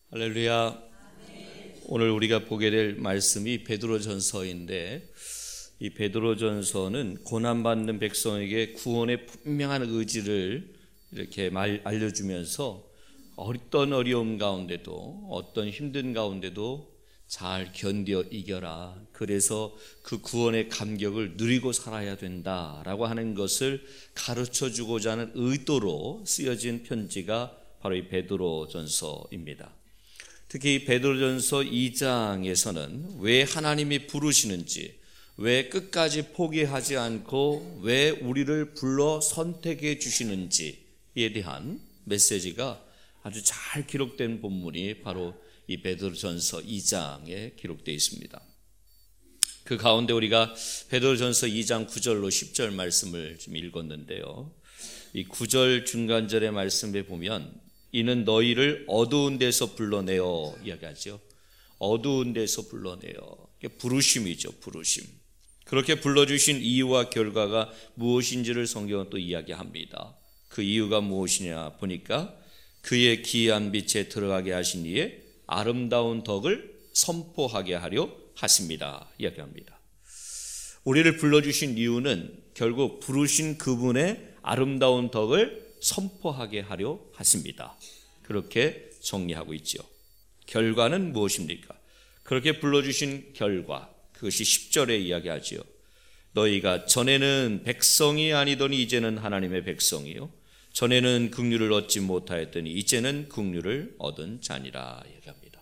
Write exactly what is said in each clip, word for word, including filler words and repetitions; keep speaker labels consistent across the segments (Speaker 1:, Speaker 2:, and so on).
Speaker 1: 할렐루야. 오늘 우리가 보게 될 말씀이 베드로전서인데, 이 베드로전서는 고난받는 백성에게 구원의 분명한 의지를 이렇게 말, 알려주면서 어떤 어려움 가운데도, 어떤 힘든 가운데도 잘 견뎌 이겨라. 그래서 그 구원의 감격을 누리고 살아야 된다라고 하는 것을 가르쳐주고자 하는 의도로 쓰여진 편지가 바로 이 베드로전서입니다. 특히 이 베드로전서 이 장에서는 왜 하나님이 부르시는지, 왜 끝까지 포기하지 않고 왜 우리를 불러 선택해 주시는지에 대한 메시지가 아주 잘 기록된 본문이 바로 이 베드로전서 이 장에 기록되어 있습니다. 그 가운데 우리가 베드로전서 이 장 구 절로 십 절 말씀을 좀 읽었는데요. 이 구 절 중간절의 말씀에 보면 이는 너희를 어두운 데서 불러내어 이야기하죠. 어두운 데서 불러내어. 부르심이죠. 부르심. 그렇게 불러주신 이유와 결과가 무엇인지를 성경은 또 이야기합니다. 그 이유가 무엇이냐 보니까 그의 기이한 빛에 들어가게 하신 이의 아름다운 덕을 선포하게 하려 하십니다. 이야기합니다. 우리를 불러주신 이유는 결국 부르신 그분의 아름다운 덕을 선포하게 하려 하십니다. 그렇게 정리하고 있죠. 결과는 무엇입니까? 그렇게 불러주신 결과, 그것이 십 절에 이야기하지요. 너희가 전에는 백성이 아니더니 이제는 하나님의 백성이요, 전에는 긍휼을 얻지 못하였더니 이제는 긍휼을 얻은 자니라 얘기합니다.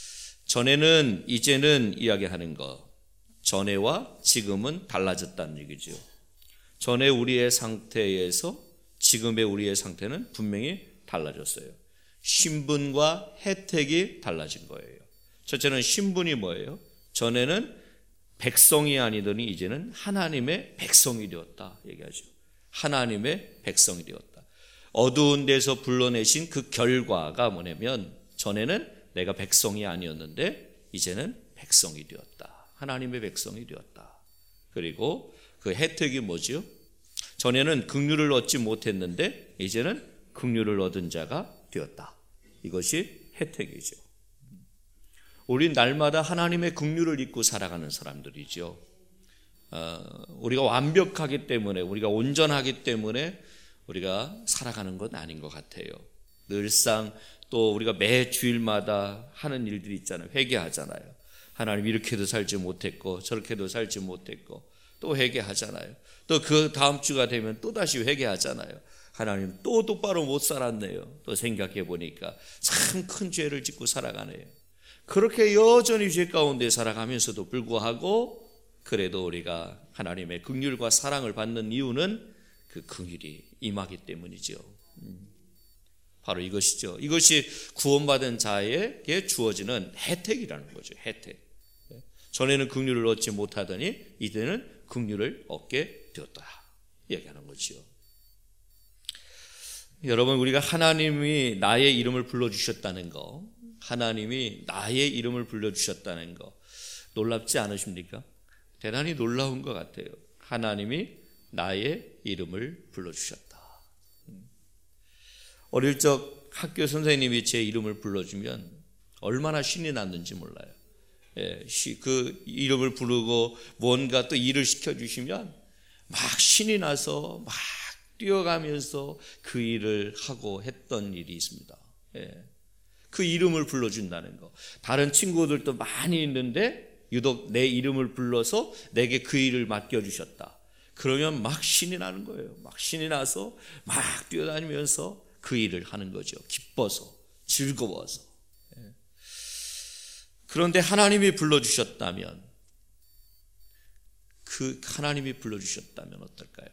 Speaker 1: 전에는, 이제는 이야기하는 것, 전에와 지금은 달라졌다는 얘기죠. 전에 우리의 상태에서 지금의 우리의 상태는 분명히 달라졌어요. 신분과 혜택이 달라진 거예요. 첫째는 신분이 뭐예요? 전에는 백성이 아니더니 이제는 하나님의 백성이 되었다 얘기하죠. 하나님의 백성이 되었다. 어두운 데서 불러내신 그 결과가 뭐냐면, 전에는 내가 백성이 아니었는데 이제는 백성이 되었다. 하나님의 백성이 되었다. 그리고 그 혜택이 뭐죠? 전에는 긍휼을 얻지 못했는데 이제는 긍휼을 얻은 자가 되었다. 이것이 혜택이죠. 우린 날마다 하나님의 긍휼을 잊고 살아가는 사람들이죠. 어, 우리가 완벽하기 때문에, 우리가 온전하기 때문에 우리가 살아가는 건 아닌 것 같아요. 늘상 또 우리가 매 주일마다 하는 일들이 있잖아요. 회개하잖아요. 하나님 이렇게도 살지 못했고 저렇게도 살지 못했고 또 회개하잖아요. 또 그 다음 주가 되면 또 다시 회개하잖아요. 하나님 또 똑바로 못 살았네요. 또 생각해 보니까 참 큰 죄를 짓고 살아가네요. 그렇게 여전히 죄 가운데 살아가면서도 불구하고 그래도 우리가 하나님의 긍휼과 사랑을 받는 이유는 그 긍휼이 임하기 때문이죠. 바로 이것이죠. 이것이 구원받은 자에게 주어지는 혜택이라는 거죠. 혜택. 전에는 긍휼을 얻지 못하더니 이제는 긍휼을 얻게 되었다 얘기하는 거죠. 여러분, 우리가 하나님이 나의 이름을 불러주셨다는 거, 하나님이 나의 이름을 불러주셨다는 거 놀랍지 않으십니까? 대단히 놀라운 것 같아요. 하나님이 나의 이름을 불러주셨다. 어릴 적 학교 선생님이 제 이름을 불러주면 얼마나 신이 났는지 몰라요. 예, 그 이름을 부르고 뭔가 또 일을 시켜주시면 막 신이 나서 막 뛰어가면서 그 일을 하고 했던 일이 있습니다. 예, 그 이름을 불러준다는 거. 다른 친구들도 많이 있는데 유독 내 이름을 불러서 내게 그 일을 맡겨주셨다. 그러면 막 신이 나는 거예요. 막 신이 나서 막 뛰어다니면서 그 일을 하는 거죠. 기뻐서, 즐거워서. 예. 그런데 하나님이 불러주셨다면, 그 하나님이 불러주셨다면 어떨까요?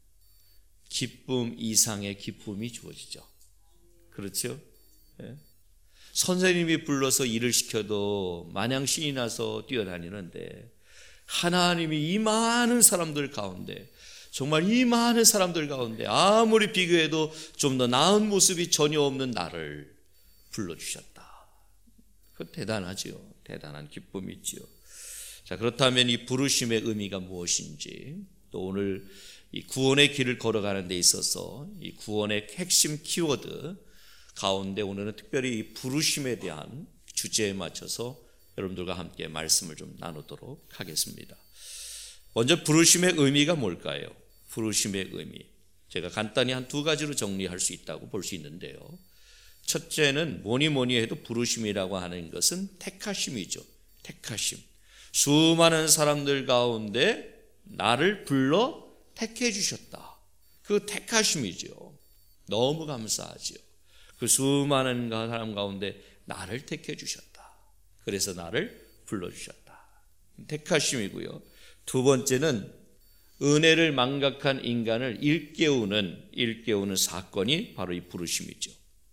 Speaker 1: 기쁨 이상의 기쁨이 주어지죠. 그렇죠? 예. 선생님이 불러서 일을 시켜도 마냥 신이 나서 뛰어다니는데, 하나님이 이 많은 사람들 가운데, 정말 이 많은 사람들 가운데 아무리 비교해도 좀 더 나은 모습이 전혀 없는 나를 불러주셨다. 그 대단하지요. 대단한 기쁨이 있지요. 자, 그렇다면 이 부르심의 의미가 무엇인지, 또 오늘 이 구원의 길을 걸어가는 데 있어서 이 구원의 핵심 키워드, 가운데 오늘은 특별히 이 부르심에 대한 주제에 맞춰서 여러분들과 함께 말씀을 좀 나누도록 하겠습니다. 먼저 부르심의 의미가 뭘까요? 부르심의 의미. 제가 간단히 한 두 가지로 정리할 수 있다고 볼 수 있는데요. 첫째는 뭐니 뭐니 해도 부르심이라고 하는 것은 택하심이죠. 택하심. 수많은 사람들 가운데 나를 불러 택해 주셨다. 그 택하심이죠. 너무 감사하죠. 그 수많은 사람 가운데 나를 택해 주셨다. 그래서 나를 불러 주셨다. 택하심이고요. 두 번째는 은혜를 망각한 인간을 일깨우는 일깨우는 사건이 바로 이 부르심이죠.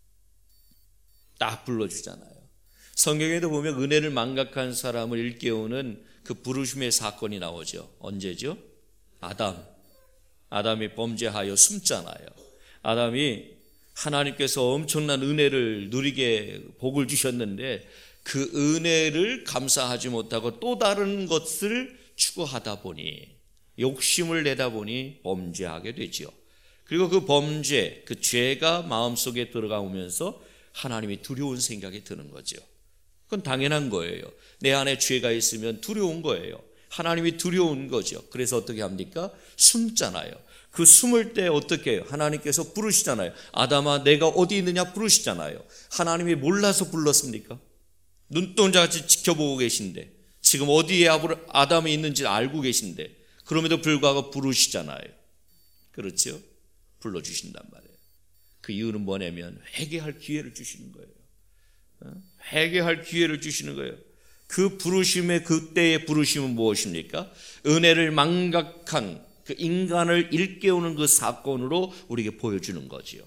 Speaker 1: 딱 불러주잖아요. 성경에도 보면 은혜를 망각한 사람을 일깨우는 그 부르심의 사건이 나오죠. 언제죠? 아담. 아담이 범죄하여 숨잖아요. 아담이 하나님께서 엄청난 은혜를 누리게 복을 주셨는데 그 은혜를 감사하지 못하고 또 다른 것을 추구하다 보니, 욕심을 내다 보니 범죄하게 되죠. 그리고 그 범죄, 그 죄가 마음속에 들어가면서 하나님이 두려운 생각이 드는 거죠. 그건 당연한 거예요. 내 안에 죄가 있으면 두려운 거예요. 하나님이 두려운 거죠. 그래서 어떻게 합니까? 숨잖아요. 그 숨을 때 어떻게 해요? 하나님께서 부르시잖아요. 아담아 내가 어디 있느냐 부르시잖아요. 하나님이 몰라서 불렀습니까? 눈동자같이 지켜보고 계신데, 지금 어디에 아담이 있는지 알고 계신데 그럼에도 불구하고 부르시잖아요. 그렇죠? 불러주신단 말이에요. 그 이유는 뭐냐면 회개할 기회를 주시는 거예요. 회개할 기회를 주시는 거예요. 그 부르심의 그때의 부르심은 무엇입니까? 은혜를 망각한 그 인간을 일깨우는 그 사건으로 우리에게 보여주는 거지요.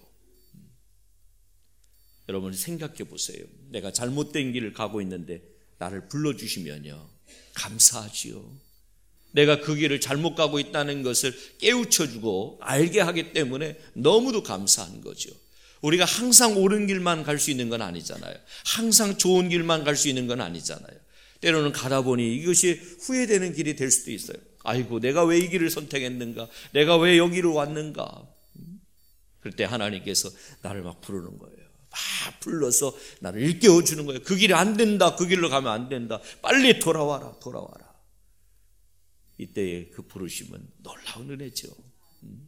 Speaker 1: 여러분 생각해 보세요. 내가 잘못된 길을 가고 있는데 나를 불러주시면요 감사하지요. 내가 그 길을 잘못 가고 있다는 것을 깨우쳐주고 알게 하기 때문에 너무도 감사한 거죠. 우리가 항상 옳은 길만 갈 수 있는 건 아니잖아요. 항상 좋은 길만 갈 수 있는 건 아니잖아요. 때로는 가다 보니 이것이 후회되는 길이 될 수도 있어요. 아이고 내가 왜 이 길을 선택했는가, 내가 왜 여기로 왔는가. 그럴 때 하나님께서 나를 막 부르는 거예요. 막 불러서 나를 일깨워주는 거예요. 그 길이 안 된다, 그 길로 가면 안 된다, 빨리 돌아와라 돌아와라. 이때의 그 부르심은 놀라운 은혜죠. 음.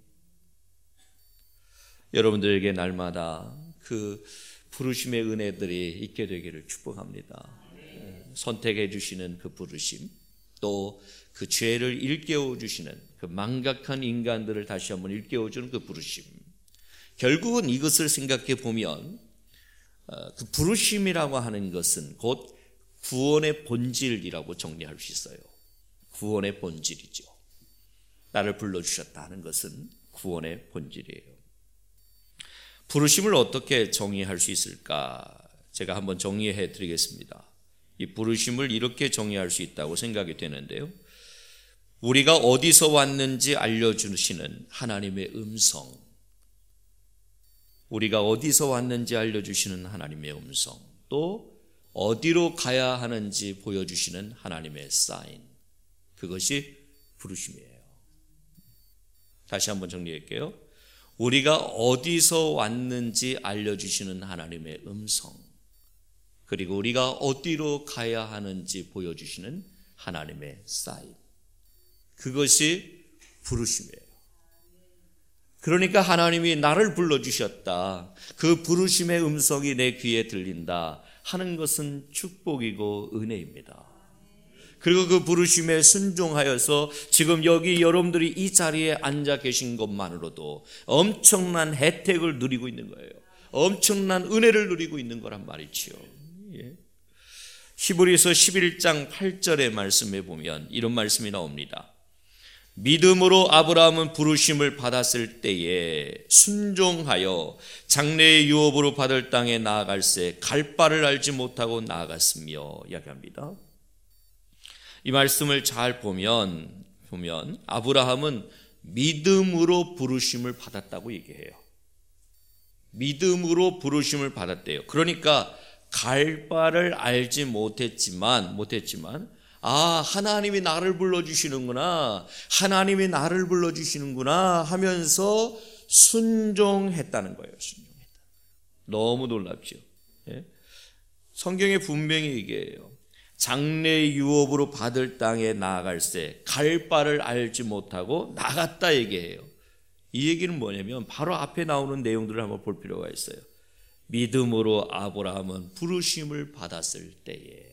Speaker 1: 여러분들에게 날마다 그 부르심의 은혜들이 있게 되기를 축복합니다. 네. 선택해 주시는 그 부르심, 또 그 죄를 일깨워 주시는 그 망각한 인간들을 다시 한번 일깨워 주는 그 부르심. 결국은 이것을 생각해 보면 그 부르심이라고 하는 것은 곧 구원의 본질이라고 정리할 수 있어요. 구원의 본질이죠. 나를 불러주셨다는 것은 구원의 본질이에요. 부르심을 어떻게 정의할 수 있을까? 제가 한번 정리해 드리겠습니다. 이 부르심을 이렇게 정의할 수 있다고 생각이 되는데요. 우리가 어디서 왔는지 알려주시는 하나님의 음성, 우리가 어디서 왔는지 알려주시는 하나님의 음성, 또 어디로 가야 하는지 보여주시는 하나님의 사인, 그것이 부르심이에요. 다시 한번 정리할게요. 우리가 어디서 왔는지 알려주시는 하나님의 음성, 그리고 우리가 어디로 가야 하는지 보여주시는 하나님의 사인, 그것이 부르심이에요. 그러니까 하나님이 나를 불러주셨다, 그 부르심의 음성이 내 귀에 들린다 하는 것은 축복이고 은혜입니다. 그리고 그 부르심에 순종하여서 지금 여기 여러분들이 이 자리에 앉아 계신 것만으로도 엄청난 혜택을 누리고 있는 거예요. 엄청난 은혜를 누리고 있는 거란 말이지요. 예. 히브리서 십일 장 팔 절의 말씀에 보면 이런 말씀이 나옵니다. 믿음으로 아브라함은 부르심을 받았을 때에 순종하여 장래의 유업으로 받을 땅에 나아갈새 갈 바를 알지 못하고 나아갔으며 이야기합니다. 이 말씀을 잘 보면 보면 아브라함은 믿음으로 부르심을 받았다고 얘기해요. 믿음으로 부르심을 받았대요. 그러니까 갈 바를 알지 못했지만 못했지만 아, 하나님이 나를 불러주시는구나, 하나님이 나를 불러주시는구나 하면서 순종했다는 거예요. 순종했다. 너무 놀랍죠. 예? 성경에 분명히 얘기해요. 장래 유업으로 받을 땅에 나아갈새 갈 바를 알지 못하고 나갔다 얘기해요. 이 얘기는 뭐냐면 바로 앞에 나오는 내용들을 한번 볼 필요가 있어요. 믿음으로 아브라함은 부르심을 받았을 때에.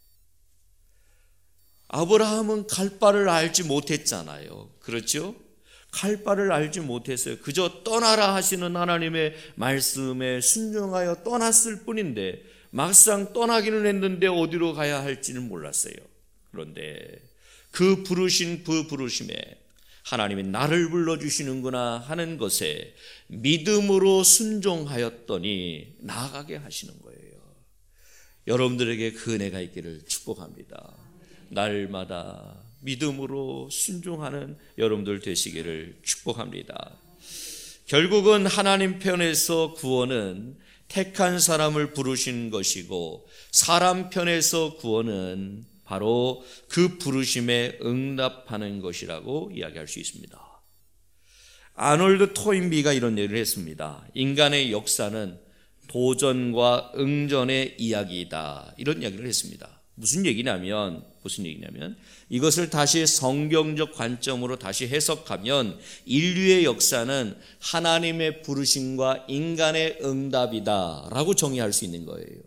Speaker 1: 아브라함은 갈 바를 알지 못했잖아요. 그렇죠? 갈 바를 알지 못했어요. 그저 떠나라 하시는 하나님의 말씀에 순종하여 떠났을 뿐인데 막상 떠나기는 했는데 어디로 가야 할지는 몰랐어요. 그런데 그 부르신 그 부르심에 하나님이 나를 불러주시는구나 하는 것에 믿음으로 순종하였더니 나아가게 하시는 거예요. 여러분들에게 그 은혜가 있기를 축복합니다. 날마다 믿음으로 순종하는 여러분들 되시기를 축복합니다. 결국은 하나님 편에서 구원은 택한 사람을 부르신 것이고 사람 편에서 구원은 바로 그 부르심에 응답하는 것이라고 이야기할 수 있습니다. 아놀드 토인비가 이런 얘기를 했습니다. 인간의 역사는 도전과 응전의 이야기이다. 이런 이야기를 했습니다. 무슨 얘기냐면 무슨 얘기냐면 이것을 다시 성경적 관점으로 다시 해석하면 인류의 역사는 하나님의 부르심과 인간의 응답이다라고 정의할 수 있는 거예요.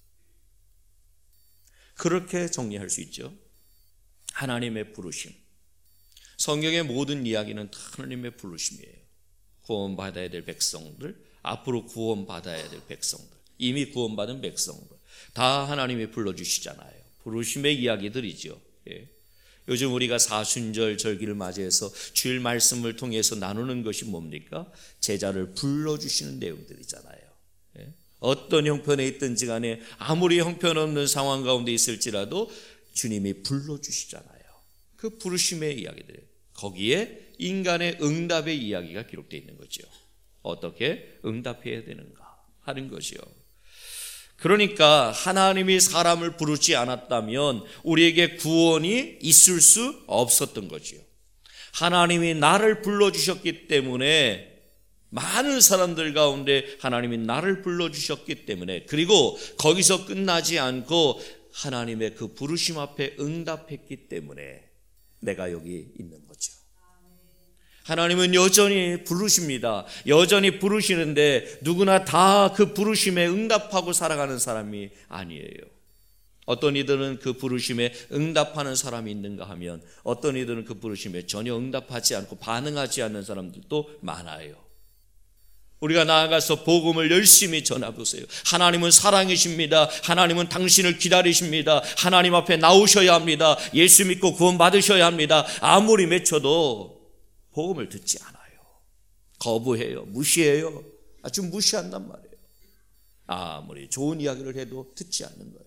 Speaker 1: 그렇게 정리할 수 있죠. 하나님의 부르심. 성경의 모든 이야기는 다 하나님의 부르심이에요. 구원받아야 될 백성들, 앞으로 구원받아야 될 백성들, 이미 구원받은 백성들 다 하나님이 불러주시잖아요. 부르심의 이야기들이죠. 예. 요즘 우리가 사순절 절기를 맞이해서 주일 말씀을 통해서 나누는 것이 뭡니까? 제자를 불러주시는 내용들이잖아요. 예. 어떤 형편에 있든지 간에 아무리 형편없는 상황 가운데 있을지라도 주님이 불러주시잖아요. 그 부르심의 이야기들, 거기에 인간의 응답의 이야기가 기록되어 있는 거죠. 어떻게 응답해야 되는가 하는 것이요. 그러니까 하나님이 사람을 부르지 않았다면 우리에게 구원이 있을 수 없었던 거지요. 하나님이 나를 불러주셨기 때문에 많은 사람들 가운데 하나님이 나를 불러주셨기 때문에 그리고 거기서 끝나지 않고 하나님의 그 부르심 앞에 응답했기 때문에 내가 여기 있는 거죠. 하나님은 여전히 부르십니다. 여전히 부르시는데 누구나 다 그 부르심에 응답하고 살아가는 사람이 아니에요. 어떤 이들은 그 부르심에 응답하는 사람이 있는가 하면 어떤 이들은 그 부르심에 전혀 응답하지 않고 반응하지 않는 사람들도 많아요. 우리가 나아가서 복음을 열심히 전해보세요. 하나님은 사랑이십니다. 하나님은 당신을 기다리십니다. 하나님 앞에 나오셔야 합니다. 예수 믿고 구원 받으셔야 합니다. 아무리 외쳐도 복음을 듣지 않아요. 거부해요. 무시해요. 아주 무시한단 말이에요. 아무리 좋은 이야기를 해도 듣지 않는 거예요.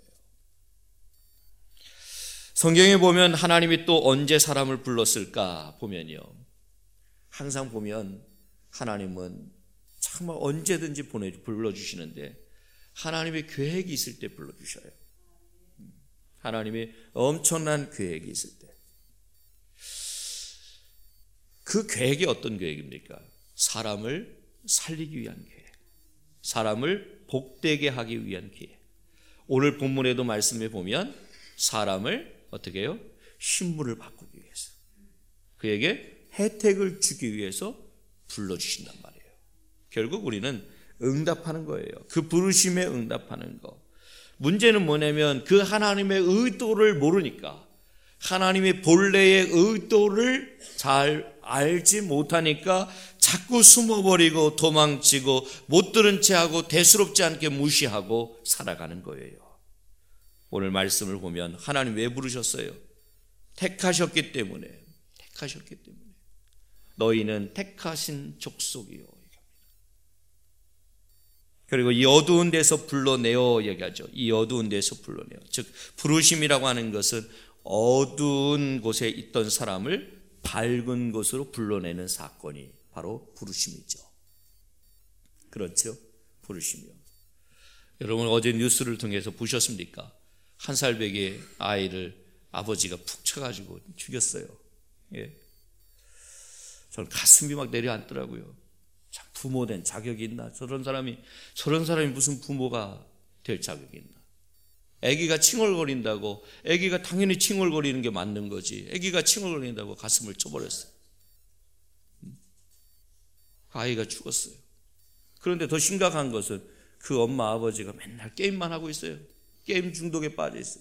Speaker 1: 성경에 보면 하나님이 또 언제 사람을 불렀을까 보면요. 항상 보면 하나님은 정말 언제든지 보내 불러주시는데 하나님의 계획이 있을 때 불러주셔요. 하나님의 엄청난 계획이 있을 때. 그 계획이 어떤 계획입니까? 사람을 살리기 위한 계획, 사람을 복되게 하기 위한 계획. 오늘 본문에도 말씀해 보면 사람을 어떻게 해요? 신분을 바꾸기 위해서, 그에게 혜택을 주기 위해서 불러주신단 말이에요. 결국 우리는 응답하는 거예요. 그 부르심에 응답하는 거. 문제는 뭐냐면 그 하나님의 의도를 모르니까, 하나님의 본래의 의도를 잘 알지 못하니까 자꾸 숨어버리고 도망치고 못 들은 채하고 대수롭지 않게 무시하고 살아가는 거예요. 오늘 말씀을 보면 하나님 왜 부르셨어요? 택하셨기 때문에. 택하셨기 때문에. 너희는 택하신 족속이요. 그리고 이 어두운 데서 불러내어 얘기하죠. 이 어두운 데서 불러내어. 즉 부르심이라고 하는 것은 어두운 곳에 있던 사람을 밝은 곳으로 불러내는 사건이 바로 부르심이죠. 그렇죠? 부르심이요. 여러분 어제 뉴스를 통해서 보셨습니까? 한 살배기 아이를 아버지가 푹 쳐가지고 죽였어요. 예. 저는 가슴이 막 내려앉더라고요. 참, 부모 된 자격이 있나? 저런 사람이 저런 사람이 무슨 부모가 될 자격이 있나? 아기가 칭얼거린다고, 아기가 당연히 칭얼거리는 게 맞는 거지. 아기가 칭얼거린다고 가슴을 쳐버렸어요. 아이가 죽었어요. 그런데 더 심각한 것은 그 엄마 아버지가 맨날 게임만 하고 있어요. 게임 중독에 빠져 있어요.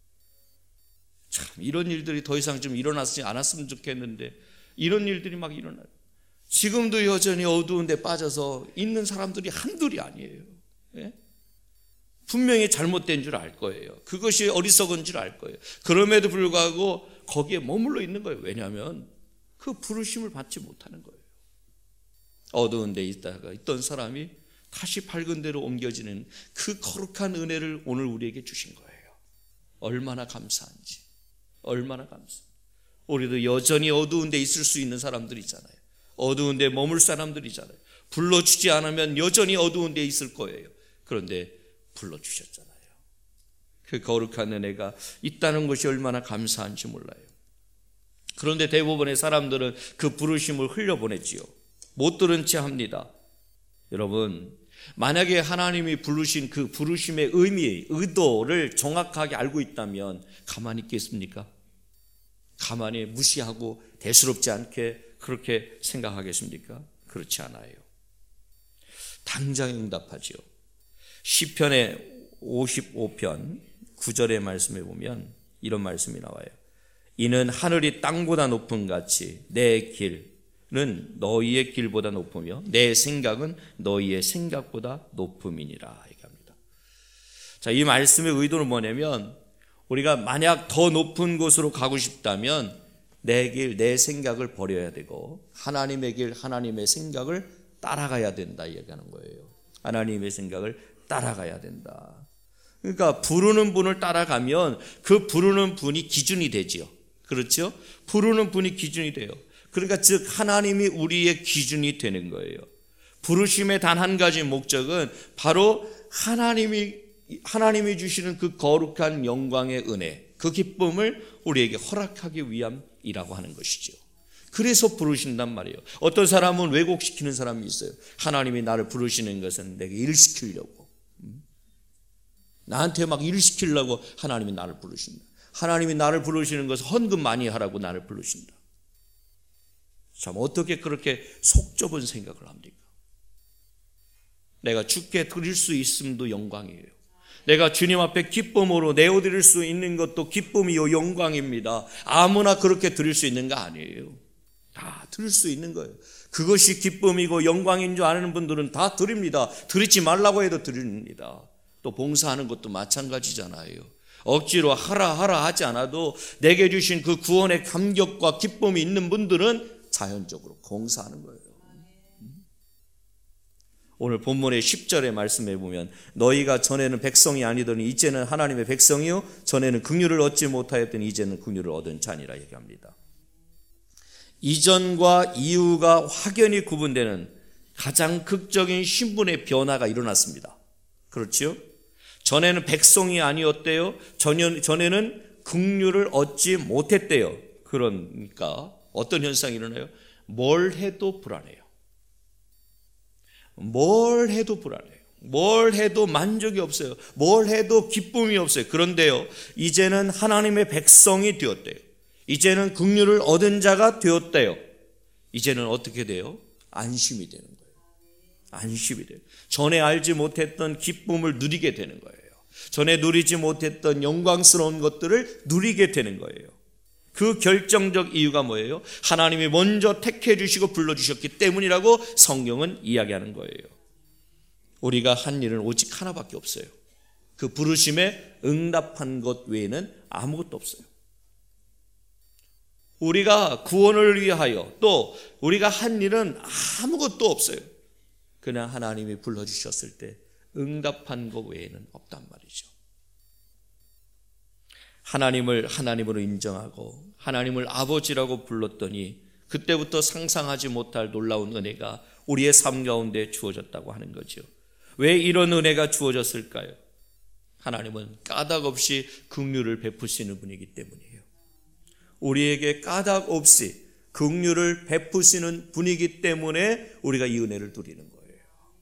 Speaker 1: 참, 이런 일들이 더 이상 좀 일어나지 않았으면 좋겠는데 이런 일들이 막 일어나요. 지금도 여전히 어두운 데 빠져서 있는 사람들이 한둘이 아니에요. 예? 분명히 잘못된 줄 알 거예요. 그것이 어리석은 줄 알 거예요. 그럼에도 불구하고 거기에 머물러 있는 거예요. 왜냐하면 그 부르심을 받지 못하는 거예요. 어두운 데 있다가 있던 사람이 다시 밝은 데로 옮겨지는 그 거룩한 은혜를 오늘 우리에게 주신 거예요. 얼마나 감사한지, 얼마나 감사. 우리도 여전히 어두운 데 있을 수 있는 사람들이잖아요. 어두운 데 머물 사람들이잖아요. 불러주지 않으면 여전히 어두운 데 있을 거예요. 그런데 불러주셨잖아요. 그 거룩한 은혜가 있다는 것이 얼마나 감사한지 몰라요. 그런데 대부분의 사람들은 그 부르심을 흘려보냈지요. 못 들은 채 합니다. 여러분, 만약에 하나님이 부르신 그 부르심의 의미, 의도를 정확하게 알고 있다면 가만히 있겠습니까? 가만히 무시하고 대수롭지 않게 그렇게 생각하겠습니까? 그렇지 않아요. 당장 응답하지요. 시편의 오십오 편 구 절의 말씀에 보면 이런 말씀이 나와요. 이는 하늘이 땅보다 높은 같이 내 길은 너희의 길보다 높으며 내 생각은 너희의 생각보다 높음이니라 얘기합니다. 자, 이 말씀의 의도는 뭐냐면 우리가 만약 더 높은 곳으로 가고 싶다면 내 길, 내 생각을 버려야 되고 하나님의 길, 하나님의 생각을 따라가야 된다 얘기하는 거예요. 하나님의 생각을 따라가야 된다. 그러니까 부르는 분을 따라가면 그 부르는 분이 기준이 되지요. 그렇죠? 부르는 분이 기준이 돼요. 그러니까 즉 하나님이 우리의 기준이 되는 거예요. 부르심의 단 한 가지 목적은 바로 하나님이 하나님이 주시는 그 거룩한 영광의 은혜, 그 기쁨을 우리에게 허락하기 위함이라고 하는 것이죠. 그래서 부르신단 말이에요. 어떤 사람은 왜곡시키는 사람이 있어요. 하나님이 나를 부르시는 것은 내게 일 시키려고, 나한테 막 일 시키려고 하나님이 나를 부르신다. 하나님이 나를 부르시는 것은 헌금 많이 하라고 나를 부르신다. 참, 어떻게 그렇게 속 좁은 생각을 합니까? 내가 주께 드릴 수 있음도 영광이에요. 내가 주님 앞에 기쁨으로 내어드릴 수 있는 것도 기쁨이요 영광입니다. 아무나 그렇게 드릴 수 있는 거 아니에요. 다 드릴 수 있는 거예요. 그것이 기쁨이고 영광인 줄 아는 분들은 다 드립니다. 드리지 말라고 해도 드립니다. 또 봉사하는 것도 마찬가지잖아요. 억지로 하라 하라 하지 않아도 내게 주신 그 구원의 감격과 기쁨이 있는 분들은 자연적으로 봉사하는 거예요. 오늘 본문의 십 절의 말씀에 보면 너희가 전에는 백성이 아니더니 이제는 하나님의 백성이요 전에는 긍휼을 얻지 못하였더니 이제는 긍휼을 얻은 자니라 얘기합니다. 이전과 이후가 확연히 구분되는 가장 극적인 신분의 변화가 일어났습니다. 그렇죠? 전에는 백성이 아니었대요. 전에는 긍휼을 얻지 못했대요. 그러니까 어떤 현상이 일어나요? 뭘 해도 불안해요. 뭘 해도 불안해요. 뭘 해도 만족이 없어요. 뭘 해도 기쁨이 없어요. 그런데요, 이제는 하나님의 백성이 되었대요. 이제는 긍휼을 얻은 자가 되었대요. 이제는 어떻게 돼요? 안심이 되는 거예요. 안심이 돼요. 전에 알지 못했던 기쁨을 누리게 되는 거예요. 전에 누리지 못했던 영광스러운 것들을 누리게 되는 거예요. 그 결정적 이유가 뭐예요? 하나님이 먼저 택해 주시고 불러주셨기 때문이라고 성경은 이야기하는 거예요. 우리가 한 일은 오직 하나밖에 없어요. 그 부르심에 응답한 것 외에는 아무것도 없어요. 우리가 구원을 위하여 또 우리가 한 일은 아무것도 없어요. 그냥 하나님이 불러주셨을 때 응답한 것 외에는 없단 말이죠. 하나님을 하나님으로 인정하고 하나님을 아버지라고 불렀더니 그때부터 상상하지 못할 놀라운 은혜가 우리의 삶 가운데 주어졌다고 하는 거죠. 왜 이런 은혜가 주어졌을까요? 하나님은 까닭 없이 긍휼을 베푸시는 분이기 때문이에요. 우리에게 까닭 없이 긍휼을 베푸시는 분이기 때문에 우리가 이 은혜를 누리는 거예요.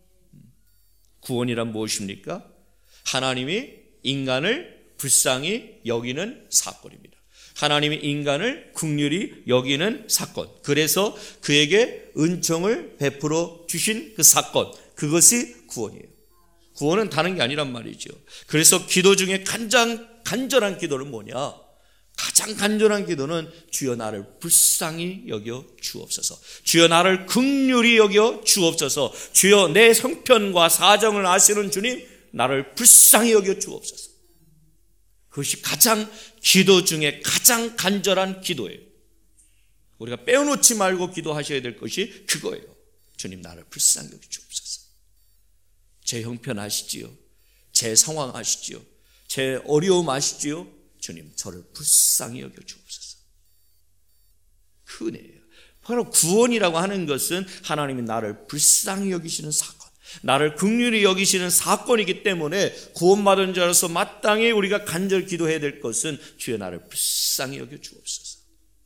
Speaker 1: 구원이란 무엇입니까? 하나님이 인간을 불쌍히 여기는 사건입니다. 하나님이 인간을 긍휼히 여기는 사건. 그래서 그에게 은총을 베풀어 주신 그 사건. 그것이 구원이에요. 구원은 다른 게 아니란 말이죠. 그래서 기도 중에 가장 간절한 기도는 뭐냐? 가장 간절한 기도는 주여 나를 불쌍히 여겨 주옵소서. 주여 나를 긍휼히 여겨 주옵소서. 주여 내 형편과 사정을 아시는 주님 나를 불쌍히 여겨 주옵소서. 그것이 가장 기도 중에 가장 간절한 기도예요. 우리가 빼놓지 말고 기도하셔야 될 것이 그거예요. 주님 나를 불쌍히 여겨 주옵소서. 제 형편 아시지요? 제 상황 아시지요? 제 어려움 아시지요? 주님 저를 불쌍히 여겨 주옵소서. 그 은혜예요. 바로 구원이라고 하는 것은 하나님이 나를 불쌍히 여기시는 사건, 나를 긍휼히 여기시는 사건이기 때문에 구원받은 자로서 마땅히 우리가 간절히 기도해야 될 것은 주여 나를 불쌍히 여겨 주옵소서.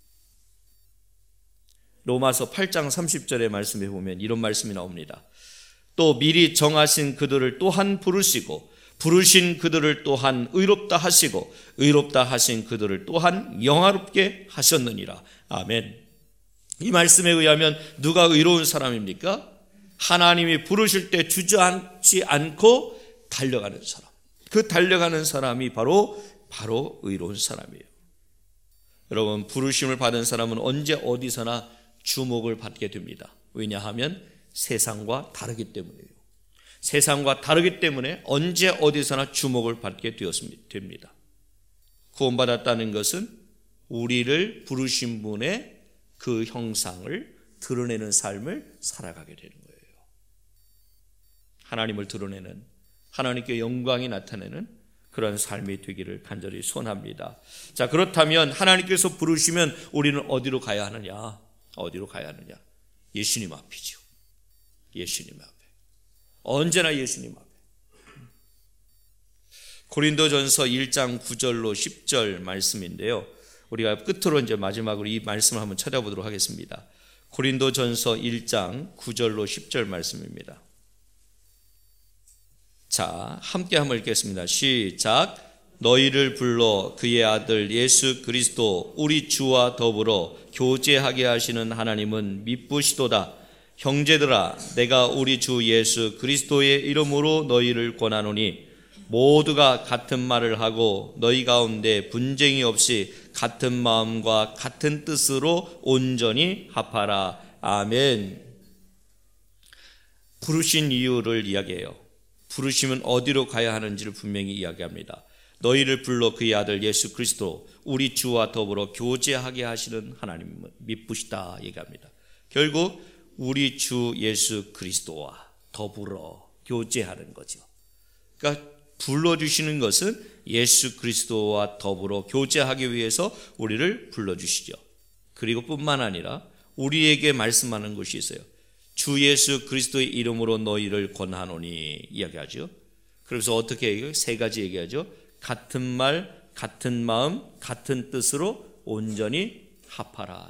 Speaker 1: 로마서 팔 장 삼십 절의 말씀에 보면 이런 말씀이 나옵니다. 또 미리 정하신 그들을 또한 부르시고 부르신 그들을 또한 의롭다 하시고 의롭다 하신 그들을 또한 영화롭게 하셨느니라. 아멘. 이 말씀에 의하면 누가 의로운 사람입니까? 하나님이 부르실 때 주저앉지 않고 달려가는 사람. 그 달려가는 사람이 바로 바로 의로운 사람이에요. 여러분, 부르심을 받은 사람은 언제 어디서나 주목을 받게 됩니다. 왜냐하면 세상과 다르기 때문이에요. 세상과 다르기 때문에 언제 어디서나 주목을 받게 되었습니다. 구원받았다는 것은 우리를 부르신 분의 그 형상을 드러내는 삶을 살아가게 되는 거예요. 하나님을 드러내는, 하나님께 영광이 나타내는 그런 삶이 되기를 간절히 소원합니다. 자, 그렇다면 하나님께서 부르시면 우리는 어디로 가야 하느냐? 어디로 가야 하느냐? 예수님 앞이죠. 예수님 앞에. 언제나 예수님 앞에. 고린도전서 일 장 구 절로 십 절 말씀인데요. 우리가 끝으로 이제 마지막으로 이 말씀을 한번 찾아보도록 하겠습니다. 고린도전서 일 장 구 절로 십 절 말씀입니다. 자, 함께 한번 읽겠습니다. 시작. 너희를 불러 그의 아들 예수 그리스도 우리 주와 더불어 교제하게 하시는 하나님은 미쁘시도다. 형제들아, 내가 우리 주 예수 그리스도의 이름으로 너희를 권하노니 모두가 같은 말을 하고 너희 가운데 분쟁이 없이 같은 마음과 같은 뜻으로 온전히 합하라. 아멘. 부르신 이유를 이야기해요. 부르시면 어디로 가야 하는지를 분명히 이야기합니다. 너희를 불러 그의 아들 예수 그리스도 우리 주와 더불어 교제하게 하시는 하나님은 미쁘시다 얘기합니다. 결국 우리 주 예수 그리스도와 더불어 교제하는 거죠. 그러니까 불러주시는 것은 예수 그리스도와 더불어 교제하기 위해서 우리를 불러주시죠. 그리고 뿐만 아니라 우리에게 말씀하는 것이 있어요. 주 예수 그리스도의 이름으로 너희를 권하노니 이야기하죠. 그래서 어떻게 얘기해요? 세 가지 얘기하죠. 같은 말, 같은 마음, 같은 뜻으로 온전히 합하라.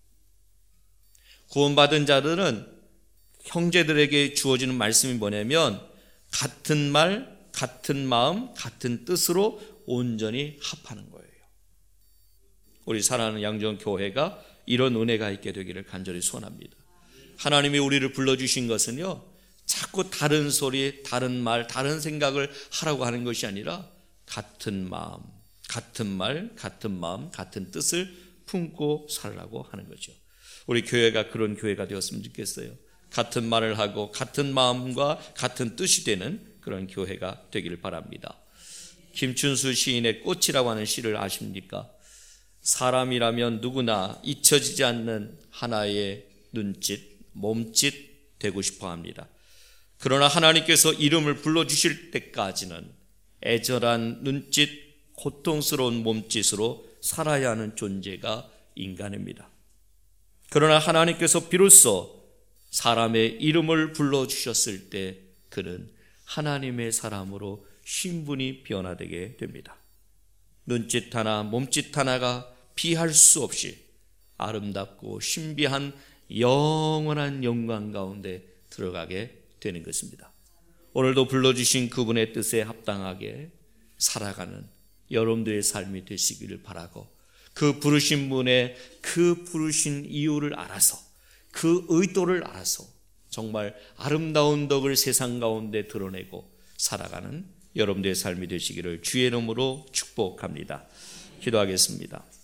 Speaker 1: 구원받은 자들은 형제들에게 주어지는 말씀이 뭐냐면 같은 말, 같은 마음, 같은 뜻으로 온전히 합하는 거예요. 우리 사랑하는 양정교회가 이런 은혜가 있게 되기를 간절히 소원합니다. 하나님이 우리를 불러주신 것은요, 자꾸 다른 소리, 다른 말, 다른 생각을 하라고 하는 것이 아니라 같은 마음, 같은 말, 같은 마음, 같은 뜻을 품고 살라고 하는 거죠. 우리 교회가 그런 교회가 되었으면 좋겠어요. 같은 말을 하고 같은 마음과 같은 뜻이 되는 그런 교회가 되기를 바랍니다. 김춘수 시인의 꽃이라고 하는 시를 아십니까? 사람이라면 누구나 잊혀지지 않는 하나의 눈짓, 몸짓 되고 싶어 합니다. 그러나 하나님께서 이름을 불러주실 때까지는 애절한 눈짓, 고통스러운 몸짓으로 살아야 하는 존재가 인간입니다. 그러나 하나님께서 비로소 사람의 이름을 불러주셨을 때 그는 하나님의 사람으로 신분이 변화되게 됩니다. 눈짓 하나, 몸짓 하나가 비할 수 없이 아름답고 신비한 영원한 영광 가운데 들어가게 되는 것입니다. 오늘도 불러주신 그분의 뜻에 합당하게 살아가는 여러분들의 삶이 되시기를 바라고, 그 부르신 분의 그 부르신 이유를 알아서, 그 의도를 알아서 정말 아름다운 덕을 세상 가운데 드러내고 살아가는 여러분들의 삶이 되시기를 주의 이름으로 축복합니다. 기도하겠습니다.